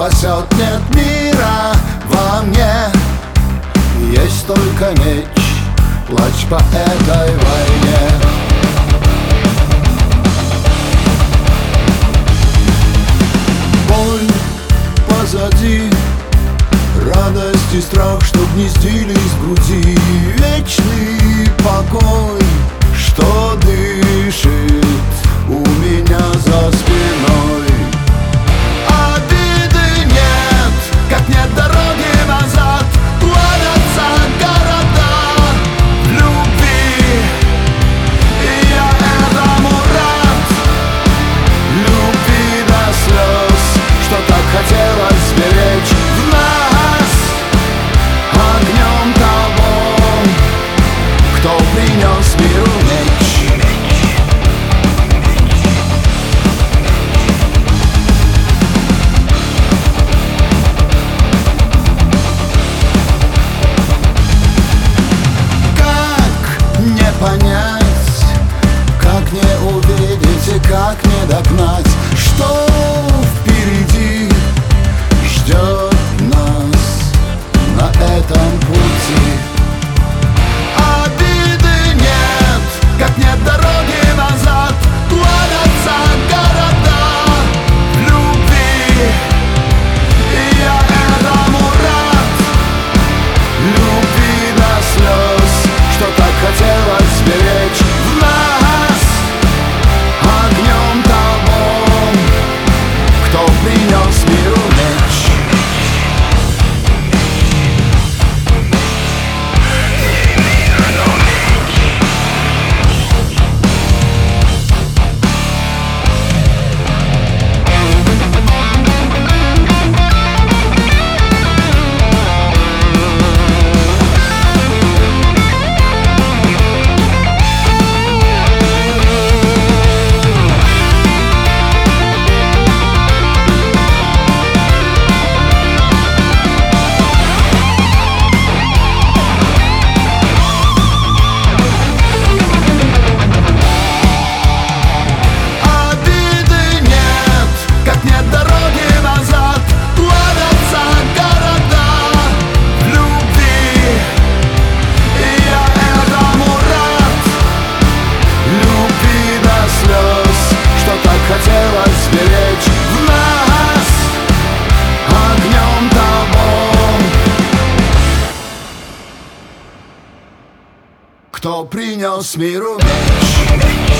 спасет, нет мира во мне. Есть только меч, плачь по этой войне. Боль позади, радость и страх, что гнездились в груди. Вечный покой, что дышит у меня за спиной. Обиды нет, как нет дороги назад. Плавятся города в любви, и я этому рад. Любви до слез, что так хотелось беречь в нас огнем того, кто принес миру меч. Понять, как не увидеть и как не догнать, что впереди ждет нас на этом пути. Обиды нет, как нет дороги назад. Плавятся города в любви, и я этому рад. Любви до слез, что так хотелось беречь в нас огнем того, кто принес миру меч. Хотелось беречь в нас огнем того, кто принес миру меч.